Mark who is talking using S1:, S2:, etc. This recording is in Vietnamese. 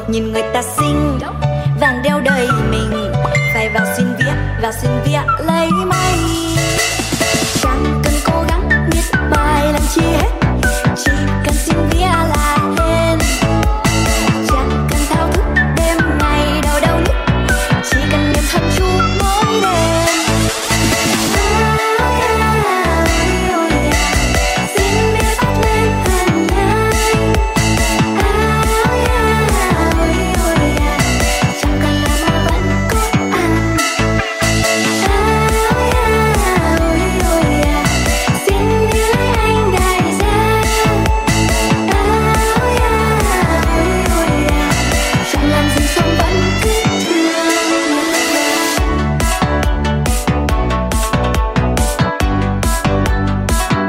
S1: nhìn người ta xinh, vàng đeo đầy mình, phải vào xin vía lấy may. Trăng